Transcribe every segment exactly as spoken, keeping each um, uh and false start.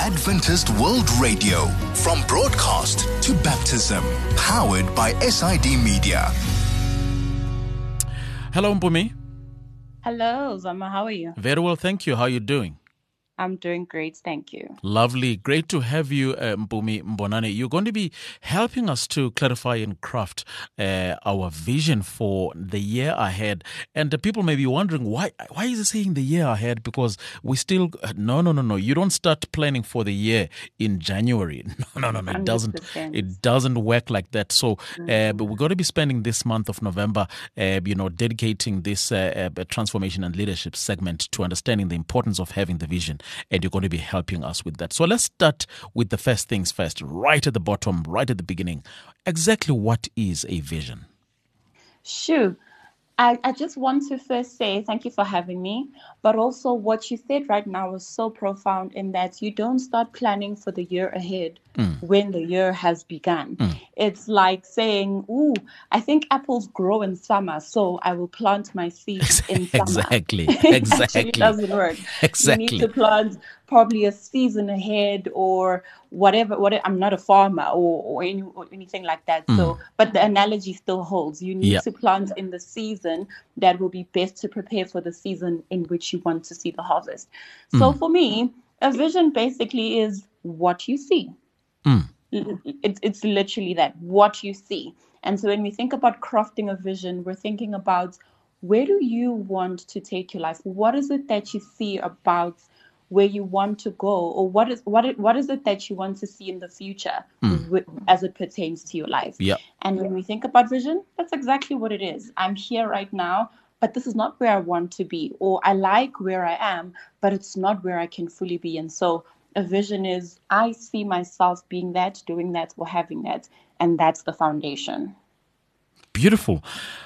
Adventist World Radio, from broadcast to baptism, powered by S I D Media. Hello, Mpumi. Hello, Zama. How are you? Very well, thank you. How are you doing? I'm doing great, thank you. Lovely. Great to have you, uh, Mpumi Mbonani. You're going to be helping us to clarify and craft uh, our vision for the year ahead. And the people may be wondering, why why is it saying the year ahead? Because we still, no, no, no, no. You don't start planning for the year in January. No, no, no, no. It doesn't, it doesn't work like that. So, mm-hmm. uh, but we're going to be spending this month of November, uh, you know, dedicating this uh, uh, transformation and leadership segment to understanding the importance of having the vision. And you're going to be helping us with that. So let's start with the first things first, right at the bottom, right at the beginning. Exactly what is a vision? Sure. I, I just want to first say thank you for having me, but also what you said right now was so profound in that you don't start planning for the year ahead mm. when the year has begun. Mm. It's like saying, ooh, I think apples grow in summer, so I will plant my seeds in summer. Exactly, exactly. It doesn't work. Exactly. You need to plant probably a season ahead or whatever. What I'm not a farmer or, or, any, or anything like that. Mm. So, but the analogy still holds. You need yep. to plant in the season that will be best to prepare for the season in which you want to see the harvest. Mm. So for me, a vision basically is what you see. Mm. It's, it's literally that, what you see. And so when we think about crafting a vision, we're thinking about where do you want to take your life? What is it that you see about where you want to go, or what is what it, what is it that you want to see in the future mm. w- as it pertains to your life? Yep. And when we think about vision, that's exactly what it is. I'm here right now, but this is not where I want to be, or I like where I am, but it's not where I can fully be. And so a vision is, I see myself being that, doing that, or having that, and that's the foundation. Beautiful.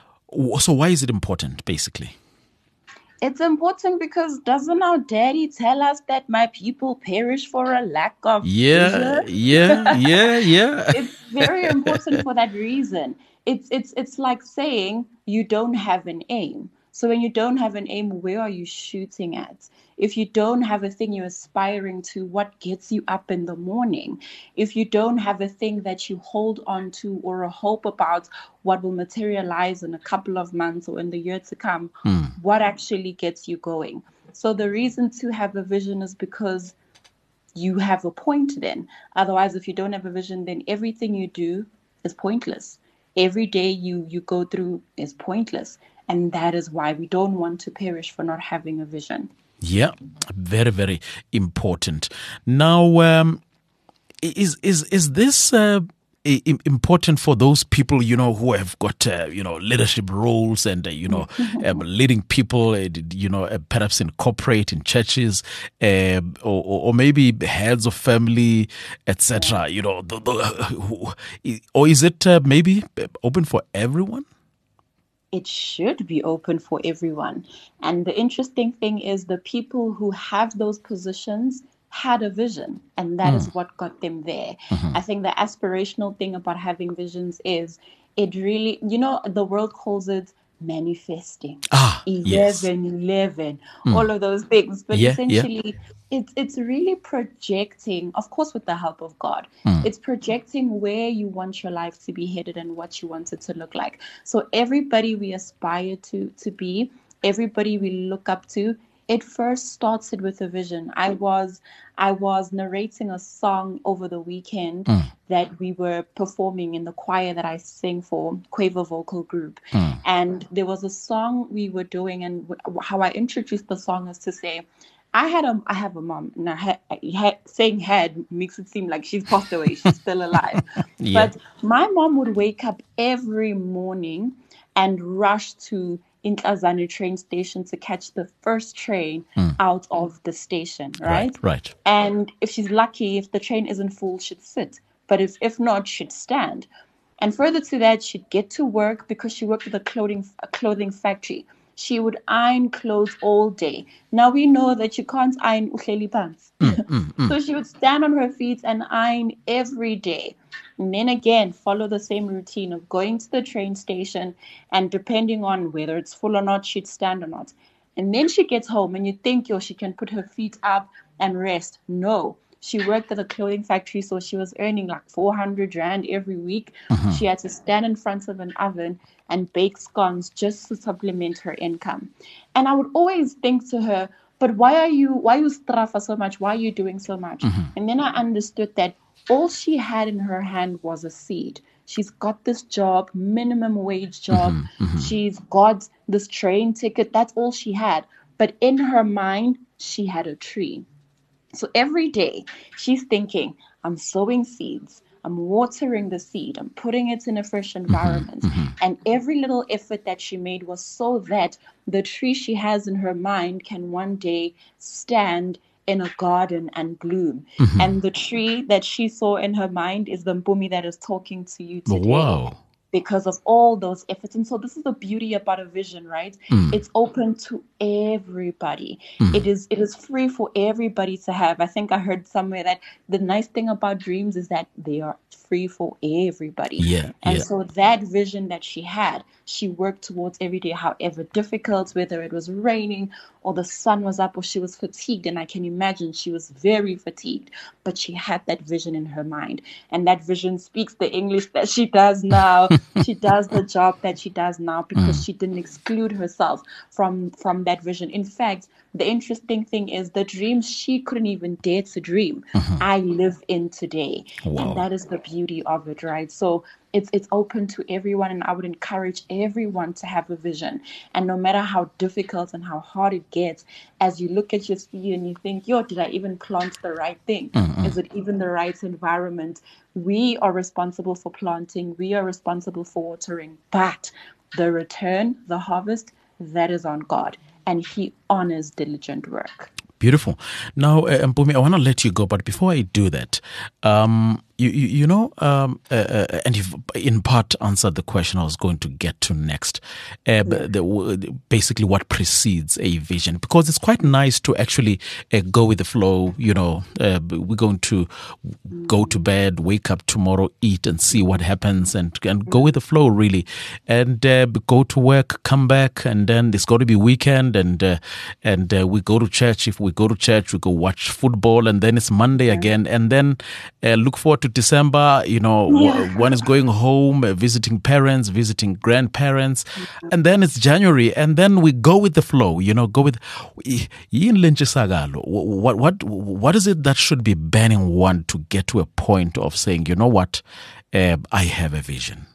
So why is it important, basically? It's important because doesn't our daddy tell us that my people perish for a lack of yeah, vision? Yeah, yeah, yeah. It's very important for that reason. It's it's it's like saying you don't have an aim. So when you don't have an aim, where are you shooting at? If you don't have a thing you're aspiring to, what gets you up in the morning? If you don't have a thing that you hold on to or a hope about what will materialize in a couple of months or in the year to come, mm. what actually gets you going? So the reason to have a vision is because you have a point then. Otherwise, if you don't have a vision, then everything you do is pointless. Every day you, you go through is pointless. And that is why we don't want to perish for not having a vision. Yeah, very, very important. Now, um, is is is this uh, important for those people, you know, who have got, uh, you know, leadership roles and, uh, you know, um, leading people, uh, you know, uh, perhaps in corporate, in churches, uh, or, or maybe heads of family, et cetera. You know, the, the, or is it uh, maybe open for everyone? It should be open for everyone. And the interesting thing is the people who have those positions had a vision, and that mm. is what got them there. Mm-hmm. I think the aspirational thing about having visions is it really, you know, the world calls it manifesting. Ah, eleven, yes. eleven, mm. all of those things. But yeah, essentially, yeah. it's it's really projecting, of course, with the help of God. Mm. It's projecting where you want your life to be headed and what you want it to look like. So everybody we aspire to to be, everybody we look up to, it first started with a vision. I was I was narrating a song over the weekend mm. that we were performing in the choir that I sing for, Quaver Vocal Group. Mm. And there was a song we were doing, and w- how I introduced the song is to say, I had a, I have a mom, and I had, I had, saying had makes it seem like she's passed away. She's still alive. Yeah. But my mom would wake up every morning and rush to Intlazane train station to catch the first train mm. out of the station, right? Right, right. And if she's lucky, if the train isn't full, she'd sit. But if, if not, she'd stand. And further to that, she'd get to work because she worked at a clothing a clothing factory. She would iron clothes all day. Now we know that you can't iron uhleli pants. Mm, mm, mm. So she would stand on her feet and iron every day. And then again, follow the same routine of going to the train station, and depending on whether it's full or not, she'd stand or not. And then she gets home and you think, yo, she can put her feet up and rest. No, She worked at a clothing factory, so she was earning like four hundred rand every week. Mm-hmm. She had to stand in front of an oven and bake scones just to supplement her income. And I would always think to her, but why are you, why you straffa so much? Why are you doing so much? Mm-hmm. And then I understood that all she had in her hand was a seed. She's got this job, minimum wage job. Mm-hmm. Mm-hmm. She's got this train ticket. That's all she had. But in her mind, she had a tree. So every day she's thinking, I'm sowing seeds. I'm watering the seed. I'm putting it in a fresh environment. Mm-hmm. And every little effort that she made was so that the tree she has in her mind can one day stand in a garden and bloom. Mm-hmm. And the tree that she saw in her mind is the Mpumi that is talking to you today. Wow. Because of all those efforts. And so this is the beauty about a vision, right? Mm. It's open to everybody. Mm. It is it is free for everybody to have. I think I heard somewhere that the nice thing about dreams is that they are free for everybody. Yeah. And yeah. so that vision that she had, she worked towards every day, however difficult, whether it was raining or the sun was up or she was fatigued. And I can imagine she was very fatigued, but she had that vision in her mind. And that vision speaks the English that she does now. She does the job that she does now because mm. she didn't exclude herself from, from that vision. In fact, the interesting thing is the dreams she couldn't even dare to dream, mm-hmm. I live in today. Wow. And that is the beauty of it, right? So it's it's open to everyone, and I would encourage everyone to have a vision. And no matter how difficult and how hard it gets, as you look at your seed and you think, yo, did I even plant the right thing? Mm-hmm. Is it even the right environment? We are responsible for planting. We are responsible for watering. But the return, the harvest, that is on God. And he honors diligent work. Beautiful. Now, uh, Mpumi, I want to let you go, but before I do that, um, you, you, you know, um, uh, uh, and you've in part answered the question I was going to get to next, uh, yeah. the, basically what precedes a vision, because it's quite nice to actually uh, go with the flow. You know, uh, we're going to mm-hmm. go to bed, wake up tomorrow, eat and see what happens, and, and mm-hmm. go with the flow, really, and uh, go to work, come back, and then it's got to be weekend, and uh, and uh, we go to church. If we go to church, we go watch football, and then it's Monday yeah. again, and then uh, look forward to December. You know, yeah. one is going home, uh, visiting parents, visiting grandparents, mm-hmm. and then it's January, and then we go with the flow. You know, go with what what what is it that should be banning one to get to a point of saying, you know what, uh, I have a vision.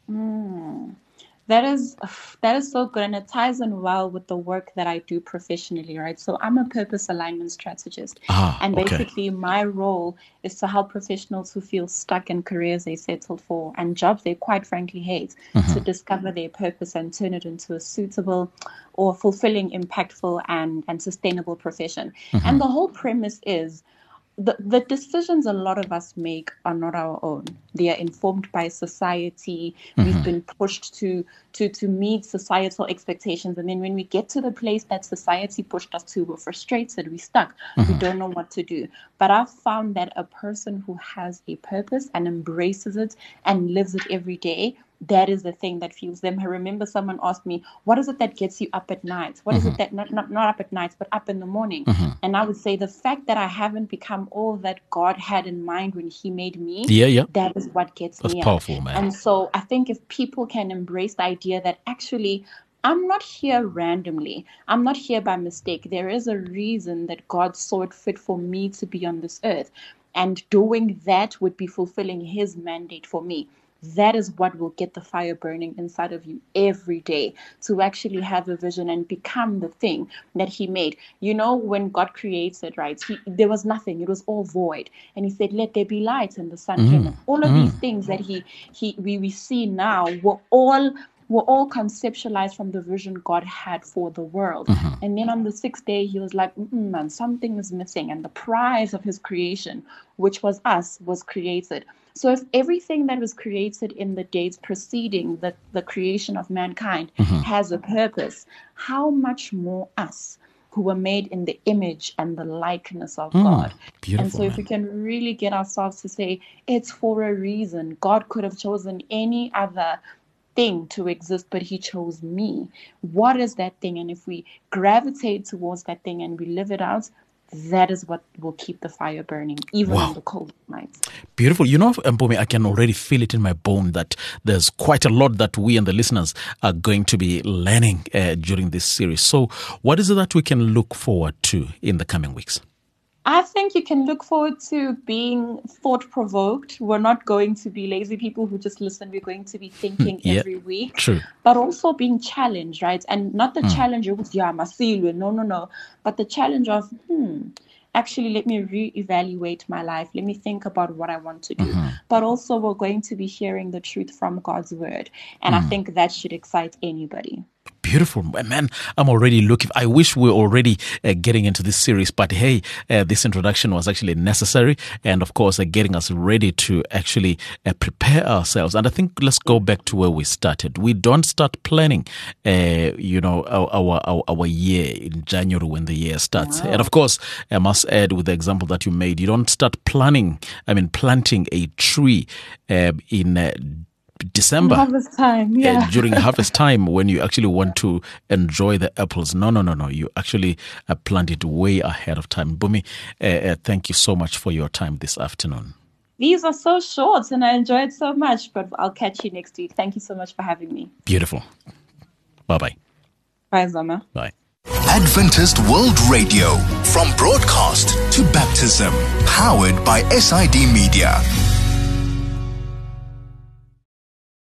Mm. That is that is so good, and it ties in well with the work that I do professionally, right? So I'm a purpose alignment strategist, ah, and basically okay. my role is to help professionals who feel stuck in careers they settled for and jobs they quite frankly hate mm-hmm. to discover their purpose and turn it into a suitable or fulfilling, impactful, and, and sustainable profession. Mm-hmm. And the whole premise is The, the decisions a lot of us make are not our own. They are informed by society. Mm-hmm. We've been pushed to, to, to meet societal expectations. And then when we get to the place that society pushed us to, we're frustrated, we're stuck, mm-hmm. we don't know what to do. But I've found that a person who has a purpose and embraces it and lives it every day, that is the thing that fuels them. I remember someone asked me, what is it that gets you up at night? What mm-hmm. is it that, not, not, not up at night, but up in the morning? Mm-hmm. And I would say the fact that I haven't become all that God had in mind when he made me, yeah, yeah. that is what gets That's me powerful, up. Man. And so I think if people can embrace the idea that actually, I'm not here randomly. I'm not here by mistake. There is a reason that God saw it fit for me to be on this earth. And doing that would be fulfilling his mandate for me. That is what will get the fire burning inside of you every day, to actually have a vision and become the thing that he made. You know, when God created, right, he, there was nothing. It was all void. And he said, let there be light, and the sun mm. came. And all of mm. these things that he he we, we see now were all were all conceptualized from the vision God had for the world. Mm-hmm. And then on the sixth day, he was like, man, something is missing. And the prize of his creation, which was us, was created. So if everything that was created in the days preceding the, the creation of mankind mm-hmm. has a purpose, how much more us who were made in the image and the likeness of mm, God. And so if man. we can really get ourselves to say, it's for a reason. God could have chosen any other thing to exist, but he chose me. What is that thing? And if we gravitate towards that thing and we live it out, that is what will keep the fire burning, even Wow. in the cold nights. Beautiful. You know, Mpumi, I can already feel it in my bone that there's quite a lot that we and the listeners are going to be learning uh, during this series. So what is it that we can look forward to in the coming weeks? I think you can look forward to being thought-provoked. We're not going to be lazy people who just listen. We're going to be thinking Yeah, every week. true. But also being challenged, right? And not the Mm. challenge of, yeah, masilwe, no, no, no. But the challenge of, hmm, actually, let me reevaluate my life. Let me think about what I want to do. Mm-hmm. But also, we're going to be hearing the truth from God's word. And Mm. I think that should excite anybody. Beautiful. Man, I'm already looking. I wish we were already uh, getting into this series, but hey, uh, this introduction was actually necessary. And of course, uh, getting us ready to actually uh, prepare ourselves. And I think let's go back to where we started. We don't start planning, uh, you know, our, our, our, our year in January when the year starts. Wow. And of course, I must add with the example that you made, you don't start planning, I mean, planting a tree uh, in uh, December. Harvest time, Uh, yeah. during harvest time when you actually want to enjoy the apples. No, no, no, no. You actually uh, plant it way ahead of time. Bumi, uh, uh, thank you so much for your time this afternoon. These are so short and I enjoyed so much, but I'll catch you next week. Thank you so much for having me. Beautiful. Bye-bye. Bye, Zama. Bye. Adventist World Radio, from broadcast to baptism, powered by S I D Media.